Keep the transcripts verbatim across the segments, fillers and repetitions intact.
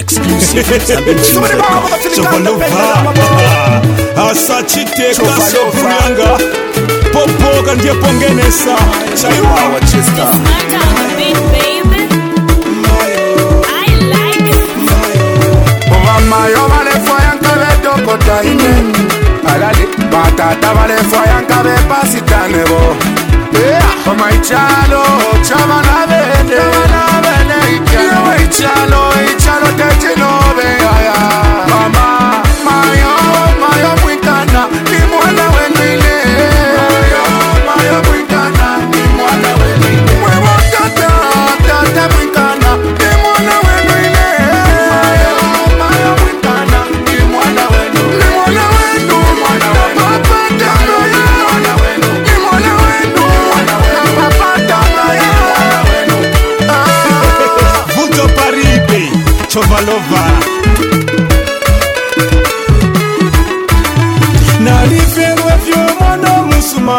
exclusive. Asachite kaso kunyanga popo kandie pongenesa chaiwa It's my time to beat, baby. I like it. Mayo vale foyanka beto kota ine alade batata vale foyanka be pasitane bo o mai chalo chava na bene na bene ikelo ichalo ichalo te no be aya mama mayo mayo mwitana ni mwana wenile mayo mayo mwitana ni mwana wenile mwe tata tata mwitana ni mwana wenile mayo mayo mwitana ni mwana wenu ni mwana wenu mwana wenu papa tano ya mwana wenu ni mwana wenu mwana wenu papa tano ya mwana wenu Vuto paribe chovalova nalifenwe vyo mwana musuma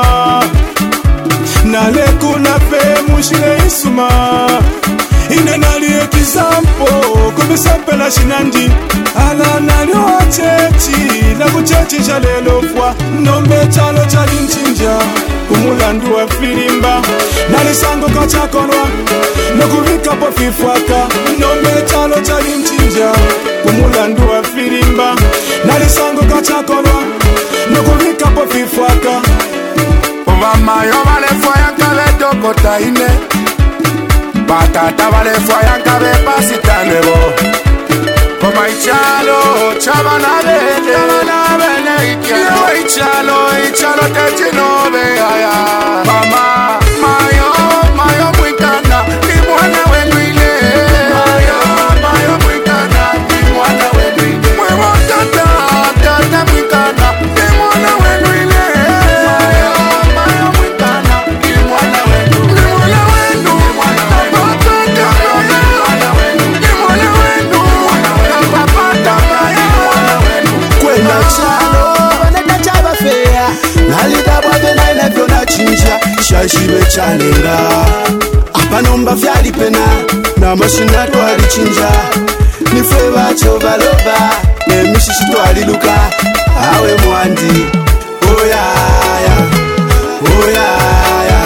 nalekuna fe mushile isuma ine nali ekizampo kumisapela shinandi ala nalio chechi na kuchechi cha lelo fwa nombe chalo chali nchinja kumulandu wa filimba nalisango kachakolwa nokuvika po fifwaka nombe chalo chali nchinja kumulandu wa filimba nalisango kachakolwa nokuvika po fifwaka Ova mayo vale foyanka beto kota ine batata vale foyanka be pasitane bo Koma ichalo chava na bene chava na bene ikelo ichalo ichalo te chino be aya mama mayo mayo mwitana ni mwana wenu ile mayo mayo mwitana ni mwana wenu ile mwe tata tata mwitana ni mwana wenu ile mayo mayo mwitana ni mwana wenu ni mwana wenu ni mwana wenu papa tano ya mwana wenu ni mwana wenu mwana wenu papa tano ya mwana wenu Kwenda chalo Vaneta chava fea Nalida bwage na inavyo na chinja Shashibe chalenga Apa nomba fyali pena Na mashina twali chinja Nifwe bacho baloba Nemishishi twali luka Awe mwandi Oyaya Oyaya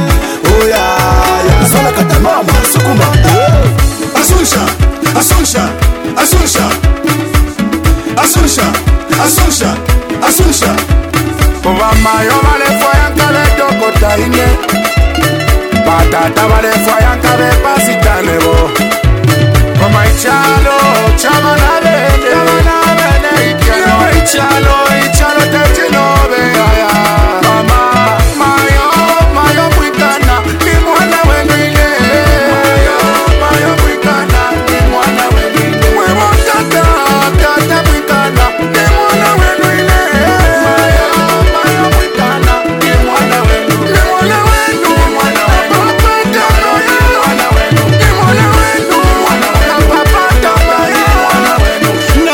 Oyaya Zola kata mama sukuma Asunsha Asunsha Asunsha Asunsha Asunsha Asunsha Ova mayo vale foyanka beto kota ine batata vale foyanka be pasitane bo Koma ichalo chava na bene chava na bene ikelo ichalo ichalo te chino be aya mama mayo mayo mwitana ni mwana wenu ile mayo mayo mwitana ni mwana wenu ile mwe tata tata mwitana ni mwana wenu ile mayo mayo mwitana ni mwana wenu ni mwana wenu mwana wenu papa tano ya mwana wenu ni mwana wenu mwana wenu papa tano ya mwana wenu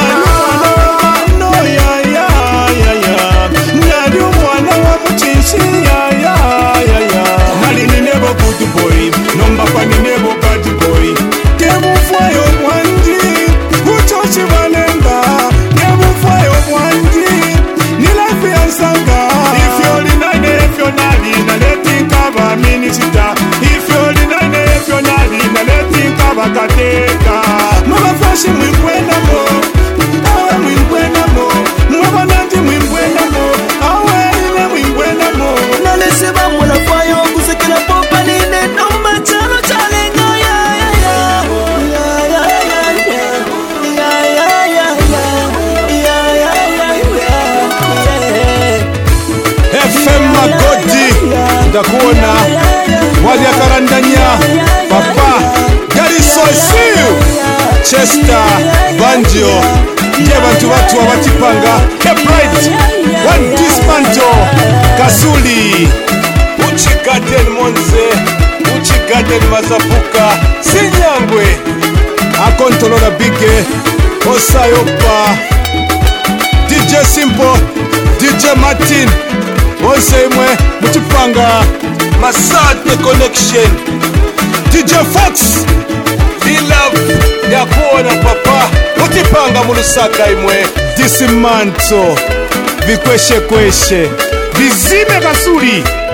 Nali mwana ya ya ya ya Nali mwana wa muchinshi ya ya ya ya Nali ninebo good boy Nomba pa ninebo bad boy Kebu fwayo mwandi Uchochi walenga Kebu fwayo mwandi Nilafi ansanga If you're the nine if you're nali Na leti kaba minisita If you're the nine if you're nali Na leti kaba kateka Mama fashi mwikwenda mo Awe mwikwenda mo Mwaba nanti mwikwenda mo Awe ine mwikwenda mo Naleseba mwana fayo kusekela popa nine Nomba chalo chalenga ya ya ya Ya ya ya ya Ya ya ya ya Ya ya ya ya F M Magodi Ndakuona Wali akarandanya Papa Gary Sosiu Chester Banjo Ndiye bantu watu wawatipanga Kepride One Dismanto Kasuli Uchi Garden Monze Uchi Garden Mazapuka Sinyangwe Akontolola Bige Osayopa D J Simple D J Martin Onse imwe Mutipanga Masad The Connection D J Fox We love ya kuona papa mupanga mu lusaka imwe disimanto vikweshekweshe vizime kasuli